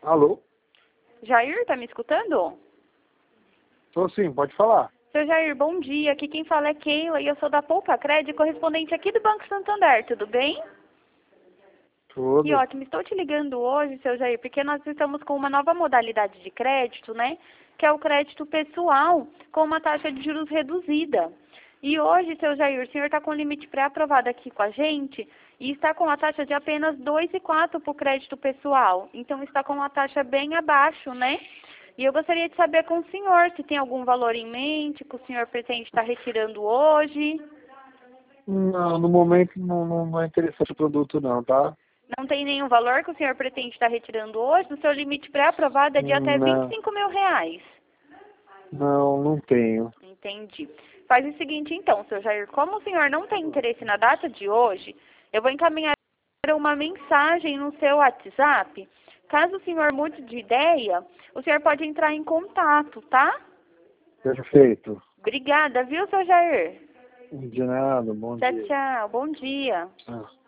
Alô? Jair, tá me escutando? Tô sim, pode falar. Seu Jair, bom dia. Aqui quem fala é Keila e eu sou da Poupa Crédito, correspondente aqui do Banco Santander, tudo bem? Que Tudo. ótimo. Estou te ligando hoje, seu Jair, porque nós estamos com uma nova modalidade de crédito, né? Que é o crédito pessoal com uma taxa de juros reduzida. E hoje, seu Jair, o senhor está com o limite pré-aprovado aqui com a gente e está com a taxa de apenas 2,4 para o crédito pessoal. Então, está com uma taxa bem abaixo, né? E eu gostaria de saber com o senhor se tem algum valor em mente que o senhor pretende estar retirando hoje. Não, no momento não é interessante o produto não, tá? Não tem nenhum valor que o senhor pretende estar retirando hoje? O seu limite pré-aprovado é de até Não, 25 mil reais. não tenho. Entendi. Faz o seguinte então, seu Jair, como o senhor não tem interesse na data de hoje, eu vou encaminhar uma mensagem no seu WhatsApp. Caso o senhor mude de ideia, o senhor pode entrar em contato, tá? Perfeito. Obrigada, viu, seu Jair? De nada, bom Tchau, dia. tchau. Bom dia. Tchau.